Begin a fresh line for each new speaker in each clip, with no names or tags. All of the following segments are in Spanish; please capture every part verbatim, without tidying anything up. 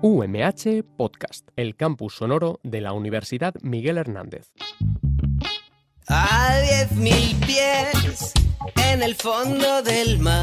U M H Podcast, el campus sonoro de la Universidad Miguel Hernández.
A diez mil pies en el fondo del mar,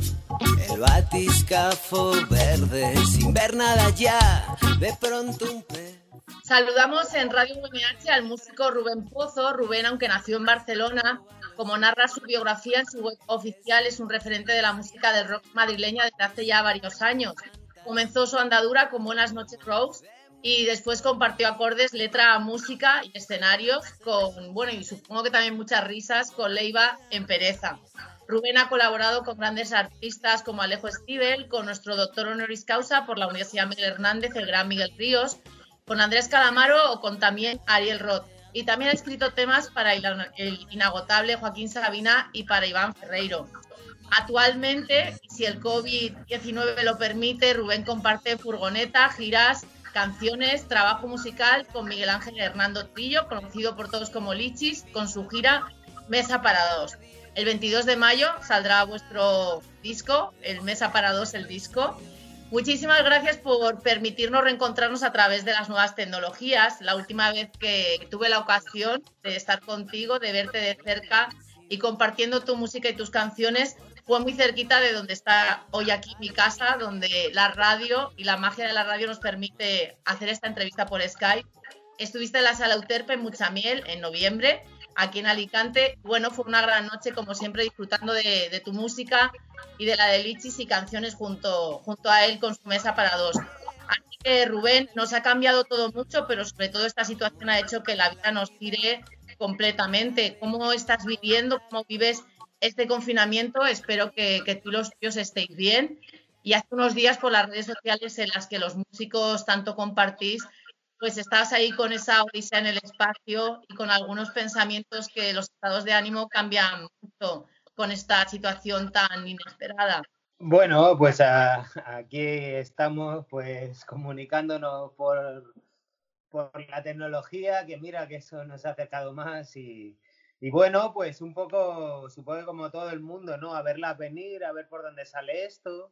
el batiscafo verde sin ver nada ya, de pronto un pez.
Saludamos en Radio U M H al músico Rubén Pozo. Rubén, aunque nació en Barcelona, como narra su biografía en su web oficial, es un referente de la música del rock madrileña desde hace ya varios años. Comenzó su andadura con Buenas noches Rose y después compartió acordes, letra, música y escenarios con, bueno, y supongo que también muchas risas con Leiva en Pereza. Rubén ha colaborado con grandes artistas como Alejo Stivel, con nuestro doctor honoris causa por la Universidad Miguel Hernández, el gran Miguel Ríos, con Andrés Calamaro o con también Ariel Roth. Y también ha escrito temas para el inagotable Joaquín Sabina y para Iván Ferreiro. Actualmente, si el COVID diecinueve lo permite, Rubén comparte furgoneta, giras, canciones, trabajo musical con Miguel Ángel Hernando Trillo, conocido por todos como Lichis, con su gira Mesa para Dos. El veintidós de mayo saldrá vuestro disco, el Mesa para Dos, el disco. Muchísimas gracias por permitirnos reencontrarnos a través de las nuevas tecnologías. La última vez que tuve la ocasión de estar contigo, de verte de cerca y compartiendo tu música y tus canciones, fue muy cerquita de donde está hoy aquí mi casa, donde la radio y la magia de la radio nos permite hacer esta entrevista por Skype. Estuviste en la Sala Euterpe en Muchamiel en noviembre, aquí en Alicante. Bueno, fue una gran noche, como siempre, disfrutando de, de tu música y de la de Lichis y canciones junto, junto a él con su Mesa para Dos. Así que, Rubén, nos ha cambiado todo mucho, pero sobre todo esta situación ha hecho que la vida nos gire completamente. ¿Cómo estás viviendo? ¿Cómo vives este confinamiento? Espero que, que tú y los tuyos estéis bien. Y hace unos días por las redes sociales en las que los músicos tanto compartís, pues estás ahí con esa odisea en el espacio y con algunos pensamientos que los estados de ánimo cambian mucho con esta situación tan inesperada.
Bueno, pues a, aquí estamos pues comunicándonos por, por la tecnología, que mira que eso nos ha acercado más y, y bueno, pues un poco, supongo que como todo el mundo, ¿no? A verla venir, a ver por dónde sale esto,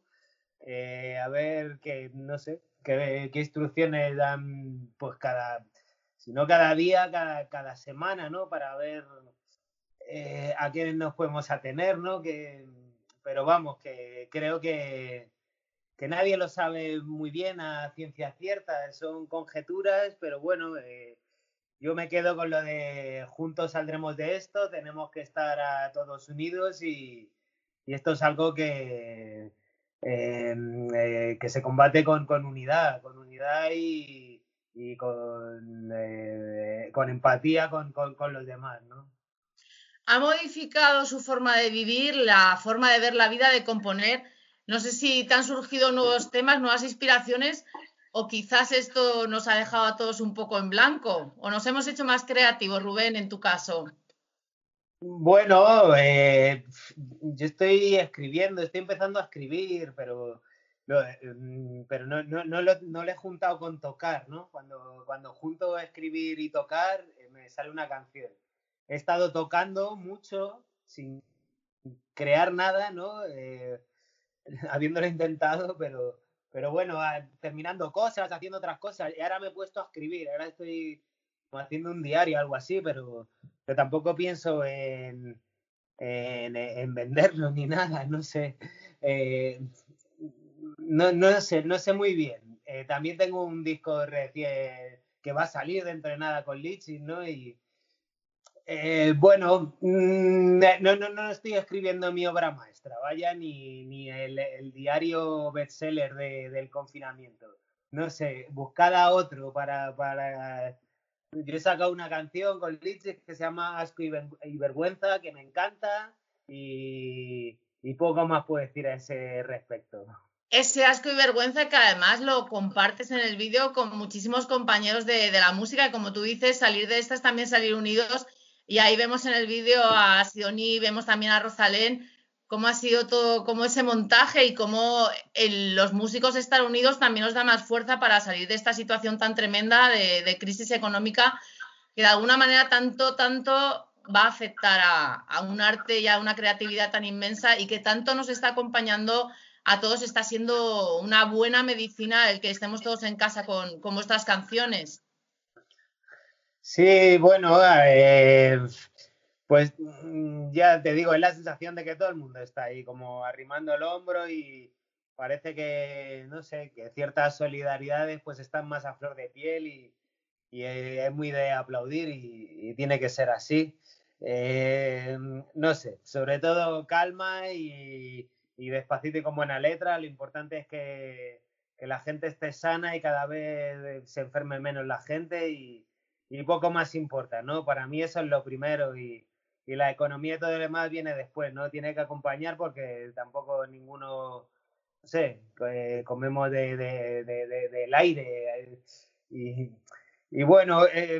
eh, a ver qué, no sé, qué, qué instrucciones dan pues cada, si no cada día, cada, cada semana, ¿no? Para ver eh, a qué nos podemos atener, ¿no? Que, pero vamos, que creo que, que nadie lo sabe muy bien a ciencia cierta, son conjeturas, pero bueno, eh, yo me quedo con lo de juntos saldremos de esto, tenemos que estar a todos unidos y, y esto es algo que, eh, eh, que se combate con, con unidad, con unidad y, y con, eh, con empatía con, con, con los demás, ¿no?
Ha modificado su forma de vivir, la forma de ver la vida, de componer. No sé si te han surgido nuevos temas, nuevas inspiraciones, o quizás esto nos ha dejado a todos un poco en blanco, o nos hemos hecho más creativos, Rubén, en tu caso.
Bueno, eh, yo estoy escribiendo, estoy empezando a escribir, pero, pero no, no, no, lo, no lo he juntado con tocar, ¿no? Cuando, cuando junto escribir y tocar, me sale una canción. He estado tocando mucho sin crear nada, ¿no? Eh, habiéndolo intentado, pero, pero bueno, terminando cosas, haciendo otras cosas. Y ahora me he puesto a escribir, ahora estoy haciendo un diario, algo así, pero, pero tampoco pienso en, en, en venderlo ni nada, no sé. Eh, no, no sé, no sé muy bien. Eh, también tengo un disco recién que va a salir dentro de nada con Lichis, ¿no? Y Eh, bueno, no, no, no estoy escribiendo mi obra maestra, vaya, ni, ni el, el diario bestseller de, del confinamiento. No sé, buscad a otro para, para... Yo he sacado una canción con Lichis que se llama Asco y, Ver- y Vergüenza, que me encanta, y, y poco más puedo decir a ese respecto.
Ese asco y vergüenza que además lo compartes en el vídeo con muchísimos compañeros de, de la música, y como tú dices, salir de estas también salir unidos. Y ahí vemos en el vídeo a Sidoní, vemos también a Rosalén, cómo ha sido todo, cómo ese montaje y cómo el, los músicos estar unidos también nos da más fuerza para salir de esta situación tan tremenda de, de crisis económica, que de alguna manera tanto, tanto va a afectar a, a un arte y a una creatividad tan inmensa y que tanto nos está acompañando a todos está siendo una buena medicina el que estemos todos en casa con, con vuestras canciones.
Sí, bueno, eh, pues ya te digo, es la sensación de que todo el mundo está ahí como arrimando el hombro y parece que, no sé, que ciertas solidaridades pues están más a flor de piel y, y es muy de aplaudir y, y tiene que ser así. Eh, no sé, sobre todo calma y, y despacito y con buena letra. Lo importante es que, que la gente esté sana y cada vez se enferme menos la gente y, y poco más importa, ¿no? Para mí eso es lo primero y, y la economía y todo lo demás viene después, ¿no? Tiene que acompañar porque tampoco ninguno, no sé, eh, comemos de, de, de, de, del aire y, y bueno, eh,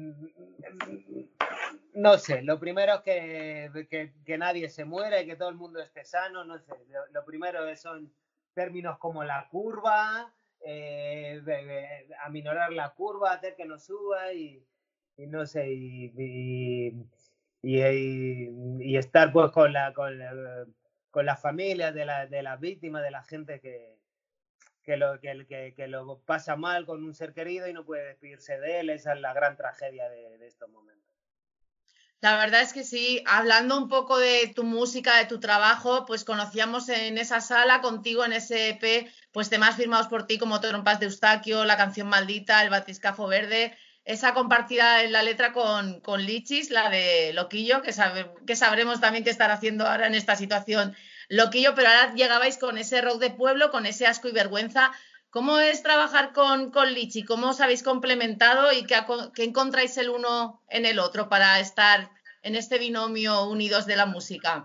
no sé, lo primero es que, que, que nadie se muera y que todo el mundo esté sano, no sé, lo, lo primero son términos como la curva, eh, de, de, aminorar la curva, hacer que no suba y, y no sé, y, y, y, y, y estar pues con la, con la, con las familias de, la, de las víctimas, de la gente que, que, lo, que, que, que lo pasa mal con un ser querido y no puede despedirse de él. Esa es la gran tragedia de, de estos momentos.
La verdad es que sí, hablando un poco de tu música, de tu trabajo, pues conocíamos en esa sala contigo en ese E P, pues temas firmados por ti como Trompas de Eustaquio, la canción Maldita, el Batiscafo Verde, esa compartida en la letra con, con Lichis, la de Loquillo, que, sabe, que sabremos también qué estar haciendo ahora en esta situación Loquillo, pero ahora llegabais con ese rock de pueblo, con ese asco y vergüenza. ¿Cómo es trabajar con, con Lichi? ¿Cómo os habéis complementado y qué, qué encontráis el uno en el otro para estar en este binomio unidos de la música?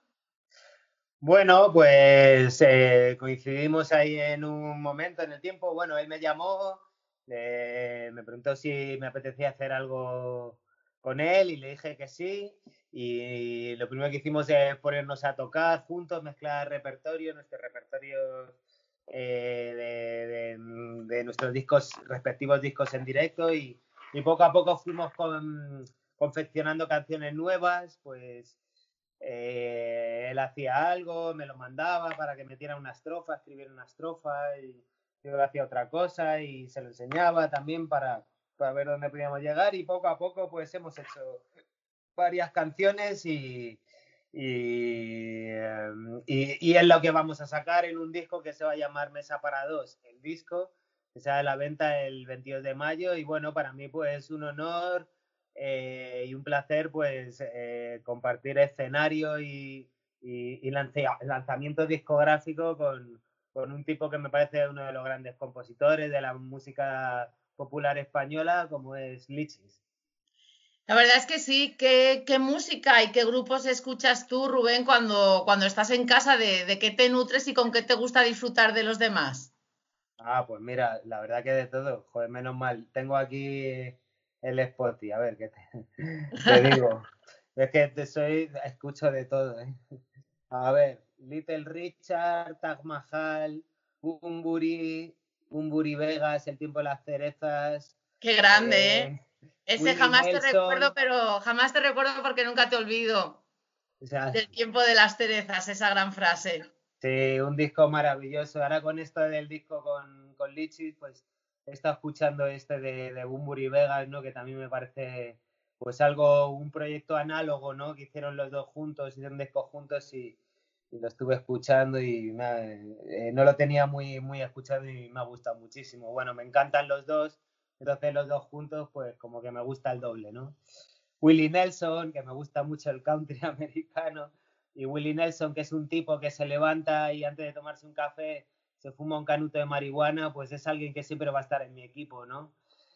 Bueno, pues eh, coincidimos ahí en un momento en el tiempo. Bueno, él me llamó, eh, me preguntó si me apetecía hacer algo con él y le dije que sí. Y lo primero que hicimos es ponernos a tocar juntos, mezclar repertorio, nuestro repertorio eh, de, de, de, nuestros discos, respectivos discos en directo y, y poco a poco fuimos con, confeccionando canciones nuevas, pues eh, él hacía algo, me lo mandaba para que metiera una estrofa, escribiera una estrofa y yo hacía otra cosa y se lo enseñaba también para, para ver dónde podíamos llegar y poco a poco pues hemos hecho varias canciones y, y, y, y es lo que vamos a sacar en un disco que se va a llamar Mesa para Dos, el disco que sale a la venta el veintidós de mayo y bueno, para mí pues es un honor eh, y un placer pues eh, compartir escenario y, y, y lanza, lanzamiento discográfico con, con un tipo que me parece uno de los grandes compositores de la música popular española como es Lichis.
La verdad es que sí. ¿Qué, qué música y qué grupos escuchas tú, Rubén, cuando, cuando estás en casa? ¿De, de qué te nutres y con qué te gusta disfrutar de los demás?
Ah, pues mira, la verdad que de todo. Joder, menos mal. Tengo aquí el Spotify. A ver, ¿qué te, te digo? Es que te soy, escucho de todo, ¿eh? A ver, Little Richard, Taj Mahal, Bumburi, Bumburi Vegas, El tiempo de las cerezas.
Qué grande, ¿eh?
Eh,
Ese
Willie
jamás te recuerdo,
Nelson.
pero jamás te recuerdo porque nunca te olvido.
O sea,
Del tiempo de las cerezas, esa gran frase.
sí, un disco maravilloso. Ahora con esto del disco con, con Lichis, pues he estado escuchando este de, de Bumburi Vegas, ¿no? Que también me parece pues algo, un proyecto análogo, ¿no? Que hicieron los dos juntos, hicieron un disco juntos y, y lo estuve escuchando y me, eh, no lo tenía muy, muy escuchado y me ha gustado muchísimo. Bueno, me encantan los dos, entonces los dos juntos, pues como que me gusta el doble, ¿no? Willie Nelson, que me gusta mucho el country americano, y Willie Nelson, que es un tipo que se levanta y antes de tomarse un café se fuma un canuto de marihuana, pues es alguien que siempre va a estar en mi equipo, ¿no?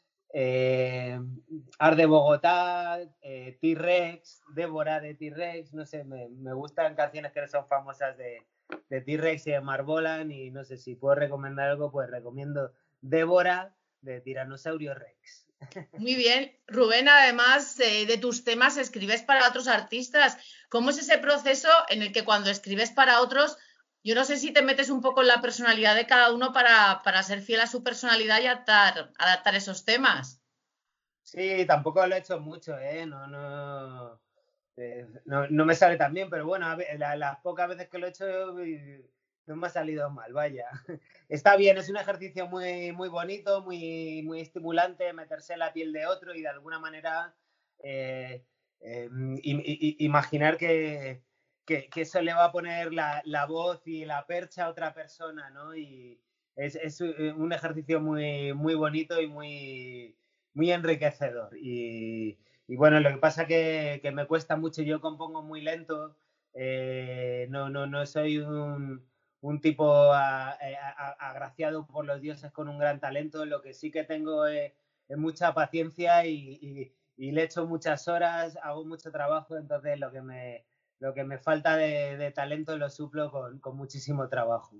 Eh, Art de Bogotá, eh, T-Rex, Débora de T-Rex, no sé, me, me gustan canciones que no son famosas de, de T-Rex y de Marbolan y no sé si puedo recomendar algo, pues recomiendo Débora de Tiranosaurio Rex.
Muy bien. Rubén, además eh, de tus temas, escribes para otros artistas. ¿Cómo es ese proceso en el que cuando escribes para otros, yo no sé si te metes un poco en la personalidad de cada uno para, para ser fiel a su personalidad y adaptar, adaptar esos temas?
Sí, tampoco lo he hecho mucho, ¿eh? No, no, eh, no, no me sale tan bien, pero bueno, a ver, la, las pocas veces que lo he hecho no me ha salido mal, vaya. Está bien, es un ejercicio muy, muy bonito, muy, muy estimulante, meterse en la piel de otro y de alguna manera eh, eh, i- i- imaginar que, que, que eso le va a poner la, la voz y la percha a otra persona, ¿no? Y es, es un ejercicio muy, muy bonito y muy, muy enriquecedor. Y, y bueno, lo que pasa que, que me cuesta mucho, yo compongo muy lento, eh, no, no, no soy un, un tipo a, a, a, agraciado por los dioses con un gran talento, lo que sí que tengo es, es mucha paciencia y, y, y le echo muchas horas, hago mucho trabajo, entonces lo que me, lo que me falta de, de talento lo suplo con, con muchísimo trabajo.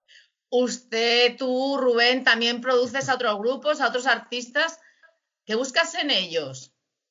Usted, tú, Rubén, también produces a otros grupos, a otros artistas. ¿Qué buscas en ellos?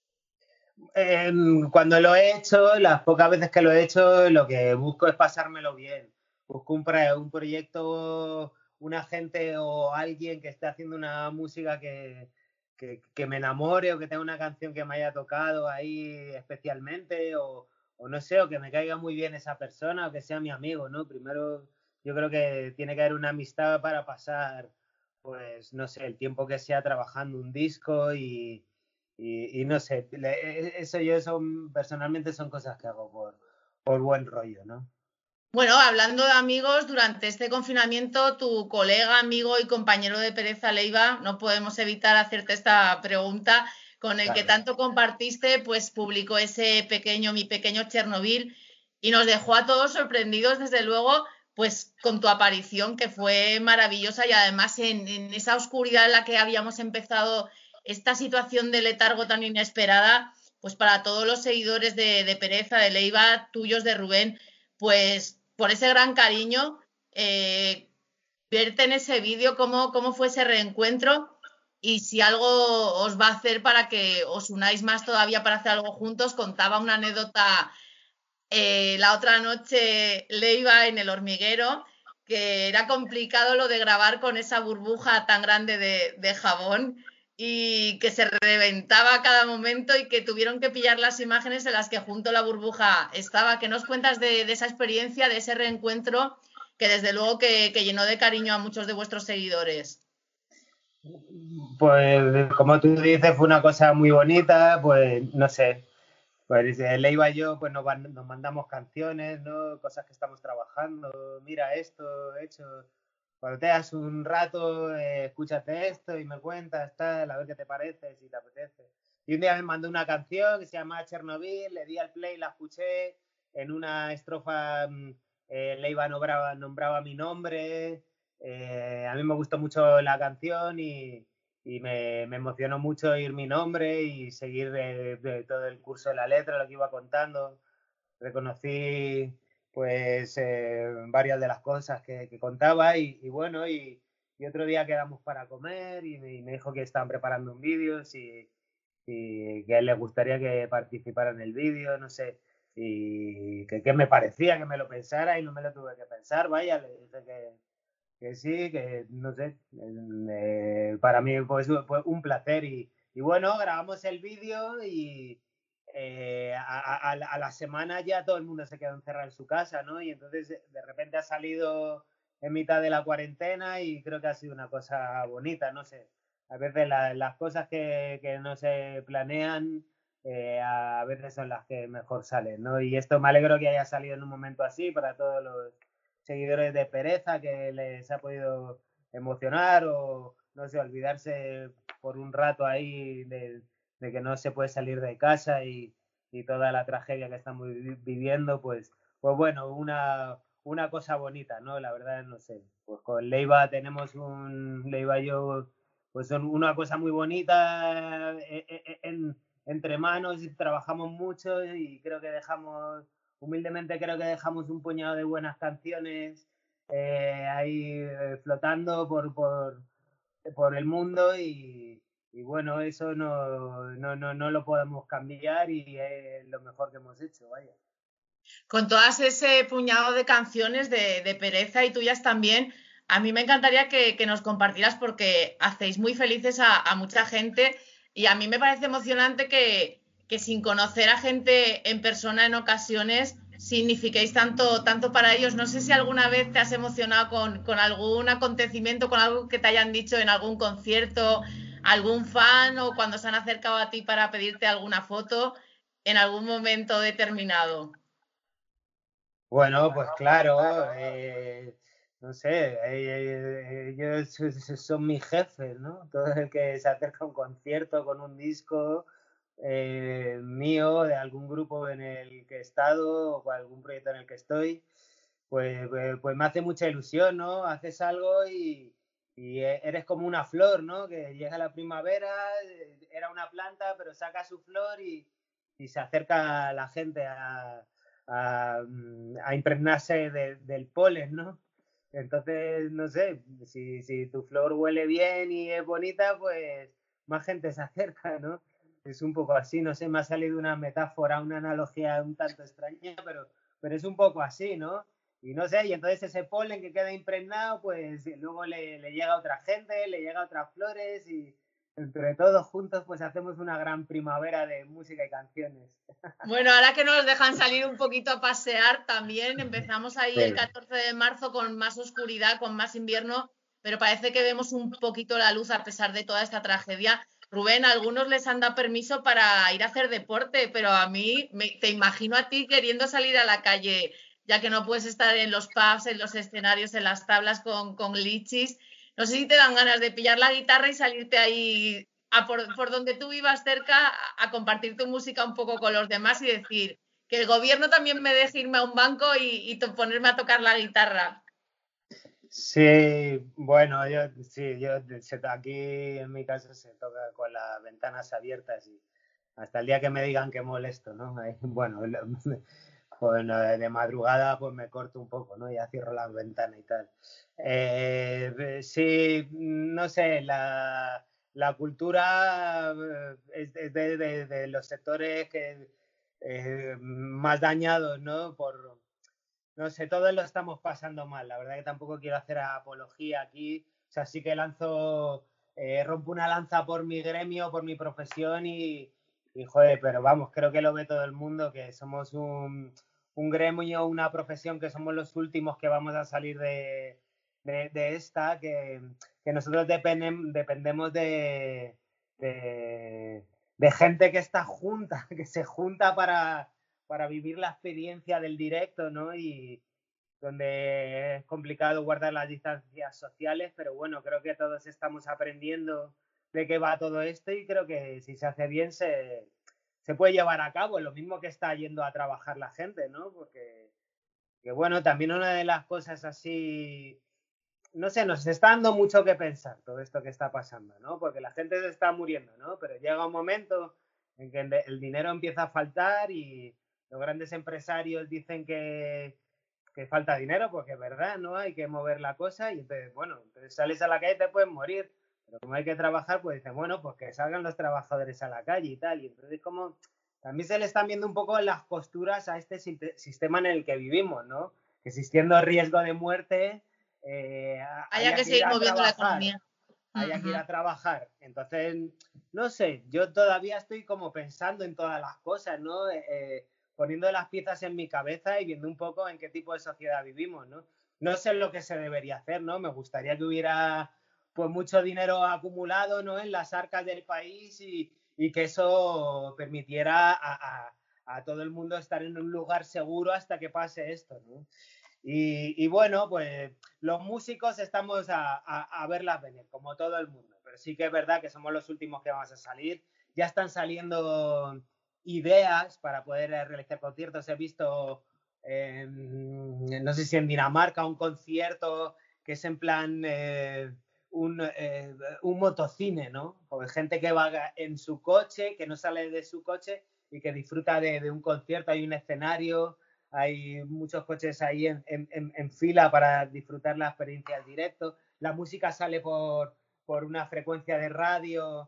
Eh, cuando lo he hecho, las pocas veces que lo he hecho, lo que busco es pasármelo bien. Busco un, pre, un proyecto, una gente o alguien que esté haciendo una música que, que, que me enamore o que tenga una canción que me haya tocado ahí especialmente o, o no sé, o que me caiga muy bien esa persona o que sea mi amigo, ¿no? Primero yo creo que tiene que haber una amistad para pasar, pues, no sé, el tiempo que sea trabajando un disco y y, y no sé, eso yo son, personalmente son cosas que hago por, por buen rollo, ¿no?
Bueno, hablando de amigos, durante este confinamiento, tu colega, amigo y compañero de Pereza Leiva, no podemos evitar hacerte esta pregunta, con el
Claro.
que tanto compartiste, pues publicó ese pequeño, mi pequeño Chernobyl, y nos dejó a todos sorprendidos, desde luego, pues con tu aparición, que fue maravillosa, y además en, en esa oscuridad en la que habíamos empezado esta situación de letargo tan inesperada, pues para todos los seguidores de, de Pereza, de Leiva, tuyos, de Rubén, pues por ese gran cariño, eh, verte en ese vídeo, cómo, cómo fue ese reencuentro y si algo os va a hacer para que os unáis más todavía para hacer algo juntos. Contaba una anécdota eh, la otra noche, Leiva, en El Hormiguero, que era complicado lo de grabar con esa burbuja tan grande de, de jabón y que se reventaba a cada momento y que tuvieron que pillar las imágenes en las que junto la burbuja estaba. ¿Qué nos cuentas de, de esa experiencia, de ese reencuentro que desde luego que, que llenó de cariño a muchos de vuestros seguidores?
Pues como tú dices, fue una cosa muy bonita, pues no sé, pues Leiva y yo pues nos, nos mandamos canciones, ¿no? Cosas que estamos trabajando, mira esto, he hecho, cuando te das un rato, eh, escúchate esto y me cuentas, tal, a ver qué te parece, si te apetece. Y un día me mandó una canción que se llama Chernobyl, le di al play, la escuché, en una estrofa eh, Leiva nombraba, nombraba mi nombre, eh, a mí me gustó mucho la canción y, y me, me emocionó mucho oír mi nombre y seguir de, de todo el curso de la letra, lo que iba contando. Reconocí pues eh, varias de las cosas que, que contaba y, y bueno, y, y, otro día quedamos para comer y me, y me dijo que estaban preparando un vídeo y, y que a él le gustaría que participara en el vídeo, no sé, y que, que me parecía que me lo pensara y no me lo tuve que pensar, vaya, le dije que, que sí, que no sé, eh, para mí pues, fue un placer y, y bueno, grabamos el vídeo y eh, a, a, a, la semana ya todo el mundo se quedó encerrado en su casa, ¿no? Y entonces de repente ha salido en mitad de la cuarentena y creo que ha sido una cosa bonita, no sé. A veces la, las cosas que, que no se planean eh, a veces son las que mejor salen, ¿no? Y esto me alegro que haya salido en un momento así para todos los seguidores de Pereza, que les ha podido emocionar o, no sé, olvidarse por un rato ahí de, de que no se puede salir de casa y, y toda la tragedia que estamos viviendo, pues, pues bueno, una, una cosa bonita, ¿no? La verdad, no sé, pues con Leiva tenemos un, Leiva y yo, pues son una cosa muy bonita en, en, entre manos, trabajamos mucho y creo que dejamos, humildemente creo que dejamos un puñado de buenas canciones eh, ahí eh, flotando por, por, por el mundo y, y bueno, eso no, no, no, no lo podemos cambiar y es lo mejor que hemos hecho, vaya.
Con todas ese puñado de canciones de, de Pereza y tuyas también, a mí me encantaría que, que nos compartieras porque hacéis muy felices a, a mucha gente y a mí me parece emocionante que, que sin conocer a gente en persona en ocasiones signifiquéis tanto, tanto para ellos. No sé si alguna vez te has emocionado con, con algún acontecimiento, con algo que te hayan dicho en algún concierto, algún fan o cuando se han acercado a ti para pedirte alguna foto en algún momento determinado.
Bueno, pues claro, eh, no sé, eh, ellos son mis jefes, ¿no? Todo el que se acerca a un concierto con un disco eh, mío, de algún grupo en el que he estado o algún proyecto en el que estoy, pues, pues, pues me hace mucha ilusión, ¿no? Haces algo y, y eres como una flor, ¿no? Que llega la primavera, era una planta, pero saca su flor y, y se acerca la gente a A, a impregnarse de, del polen, ¿no? Entonces, no sé, si, si tu flor huele bien y es bonita, pues más gente se acerca, ¿no? Es un poco así, no sé, me ha salido una metáfora, una analogía un tanto extraña, pero, pero es un poco así, ¿no? Y no sé, y entonces ese polen que queda impregnado, pues luego le, le llega a otra gente, le llega a otras flores y entre todos juntos pues hacemos una gran primavera de música y canciones.
Bueno, ahora que nos dejan salir un poquito a pasear también, empezamos ahí el catorce de marzo con más oscuridad, con más invierno, pero parece que vemos un poquito la luz a pesar de toda esta tragedia. Rubén, a algunos les han dado permiso para ir a hacer deporte, pero a mí me, te imagino a ti queriendo salir a la calle, ya que no puedes estar en los pubs, en los escenarios, en las tablas con, con lichis. No sé si te dan ganas de pillar la guitarra y salirte ahí a por, por donde tú vivas cerca a, a compartir tu música un poco con los demás y decir que el gobierno también me deje irme a un banco y, y to, ponerme a tocar la guitarra.
Sí, bueno, yo sí, yo aquí en mi casa se toca con las ventanas abiertas y hasta el día que me digan que molesto, ¿no? Bueno, bueno, de madrugada pues me corto un poco, ¿no? Ya cierro la ventana y tal. Eh, sí, no sé, la, la cultura es de, de, de los sectores que, eh, más dañados, ¿no? Por, no sé, todos lo estamos pasando mal. La verdad que tampoco quiero hacer apología aquí. O sea, sí que lanzo, eh, rompo una lanza por mi gremio, por mi profesión y, y, joder, pero vamos, creo que lo ve todo el mundo, que somos un, un gremio, una profesión que somos los últimos que vamos a salir de, de, de esta, que, que nosotros dependem, dependemos de, de, de gente que está junta, que se junta para para vivir la experiencia del directo, ¿no? Y donde es complicado guardar las distancias sociales, pero bueno, creo que todos estamos aprendiendo de qué va todo esto y creo que si se hace bien se, se puede llevar a cabo, lo mismo que está yendo a trabajar la gente, ¿no? Porque, que bueno, también una de las cosas así, no sé, nos está dando mucho que pensar todo esto que está pasando, ¿no? Porque la gente se está muriendo, ¿no? Pero llega un momento en que el dinero empieza a faltar y los grandes empresarios dicen que, que falta dinero, porque es verdad, ¿no? Hay que mover la cosa y entonces, bueno, entonces sales a la calle y te puedes morir, pero como hay que trabajar, pues dicen, bueno, pues que salgan los trabajadores a la calle y tal, y entonces como también se le están viendo un poco las costuras a este sistema en el que vivimos, ¿no? Que existiendo riesgo de muerte, eh,
haya, haya que, que seguir moviendo trabajar, la economía.
Haya uh-huh. que ir a trabajar. Entonces, no sé, yo todavía estoy como pensando en todas las cosas, ¿no? Eh, poniendo las piezas en mi cabeza y viendo un poco en qué tipo de sociedad vivimos, ¿no? No sé lo que se debería hacer, ¿no? Me gustaría que hubiera pues mucho dinero acumulado, ¿no? En las arcas del país y, y que eso permitiera a, a, a todo el mundo estar en un lugar seguro hasta que pase esto, ¿no? Y, y bueno, pues los músicos estamos a, a, a verlas venir, como todo el mundo, pero sí que es verdad que somos los últimos que vamos a salir. Ya están saliendo ideas para poder realizar conciertos. He visto, eh, no sé si en Dinamarca, un concierto que es en plan eh, un, eh, un motocine, ¿no? Con gente que va en su coche, que no sale de su coche y que disfruta de, de un concierto. Hay un escenario, hay muchos coches ahí en, en, en fila para disfrutar la experiencia en directo. La música sale por, por una frecuencia de radio,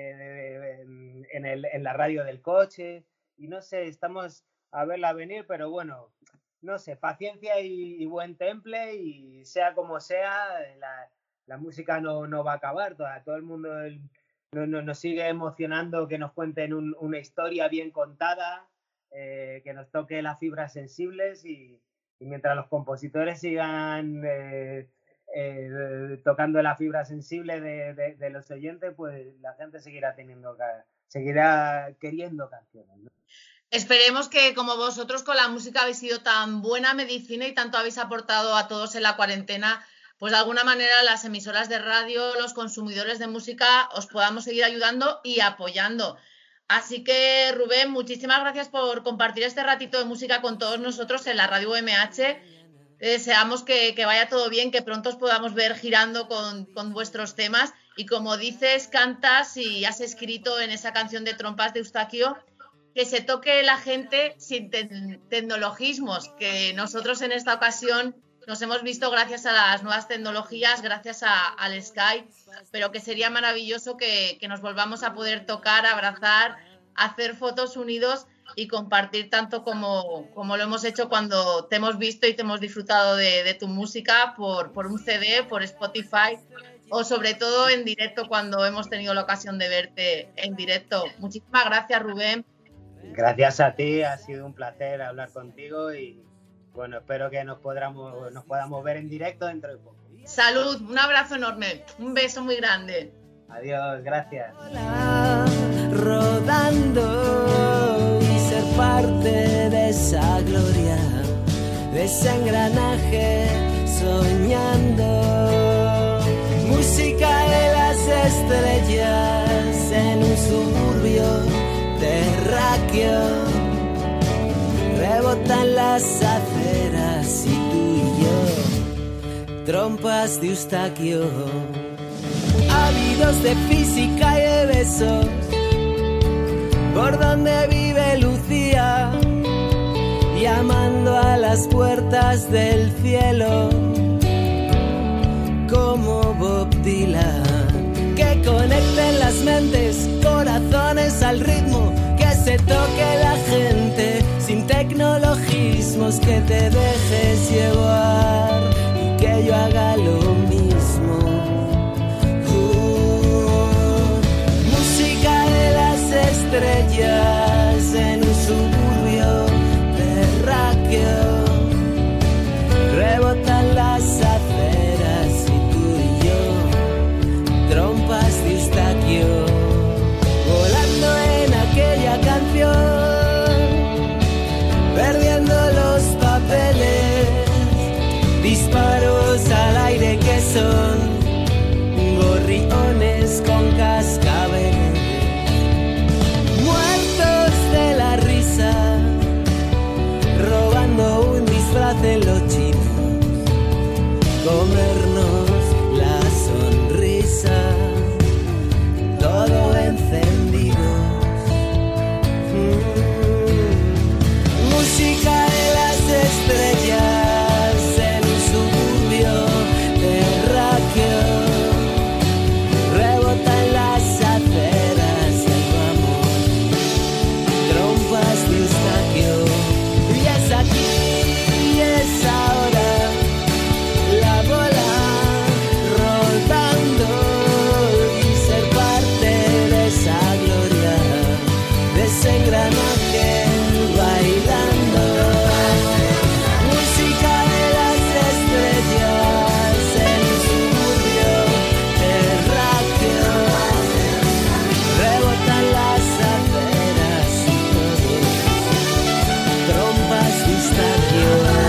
Eh, en, el, en la radio del coche y no sé, estamos a verla venir, pero bueno, no sé, paciencia y, y buen temple y sea como sea, la, la música no, no va a acabar, todo, todo el mundo el, no, no, nos sigue emocionando que nos cuenten un, una historia bien contada, eh, que nos toque las fibras sensibles y, y mientras los compositores sigan eh, eh, tocando la fibra sensible de, de, de los oyentes, pues la gente seguirá teniendo, seguirá queriendo canciones, ¿no?
Esperemos que, como vosotros con la música habéis sido tan buena medicina y tanto habéis aportado a todos en la cuarentena, pues de alguna manera las emisoras de radio, los consumidores de música, os podamos seguir ayudando y apoyando. Así que, Rubén, muchísimas gracias por compartir este ratito de música con todos nosotros en la Radio U M H. Deseamos que, que vaya todo bien, que pronto os podamos ver girando con, con vuestros temas. Y como dices, cantas y has escrito en esa canción de Trompas de Eustaquio, que se toque la gente sin te tecnologismos, que nosotros en esta ocasión nos hemos visto gracias a las nuevas tecnologías, gracias a, al Skype, pero que sería maravilloso que, que nos volvamos a poder tocar, abrazar, hacer fotos unidos y compartir tanto como, como lo hemos hecho cuando te hemos visto y te hemos disfrutado de, de tu música por, por un C D, por Spotify o sobre todo en directo cuando hemos tenido la ocasión de verte en directo. Muchísimas gracias, Rubén.
Gracias a ti, ha sido un placer hablar contigo y bueno, espero que nos podamos, nos podamos ver en directo dentro de poco.
Salud, un abrazo enorme, un beso muy grande.
Adiós, gracias.
Rodando y ser parte de esa gloria, de ese engranaje soñando. Música de las estrellas en un suburbio terráqueo, rebotan las aceras y tú y yo, trompas de Eustaquio, ávidos de física y de besos, por donde vive Lucía, llamando a las puertas del cielo, como Bob Dylan, que conecten las mentes, corazones al ritmo, que se toque la gente, sin tecnologismos, que te dejes llevar y que yo haga lo mismo. Uh, música de las estrellas en un suburbio terráqueo, rebotan las aceras y tú y yo, trompas de Eustaquio, volando en aquella canción, perdiendo los papeles, disparos al aire que son gorriones con cascabeles, muertos de la risa, robando un disfraz en los chinos, comernos la sonrisa, todo encendido. Música de las estrellas en un suburbio terráqueo, rebotan las aceras del vamos, trompas de Eustaquio, y es aquí y es ahora, la bola rodando y ser parte de esa gloria, de ese engranaje bailando. Música de las estrellas en un suburbio terráqueo, rebotan las aceras y todo, trompas de Eustaquio.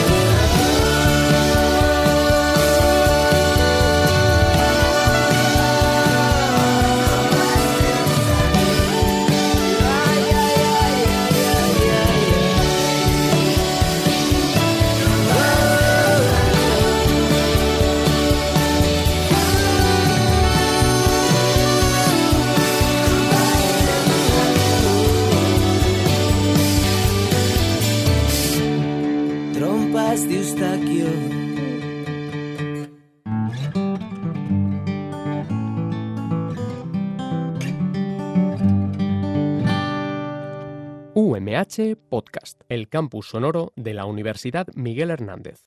Trompas de Eustaquio.
U M H Podcast, el campus sonoro de la Universidad Miguel Hernández.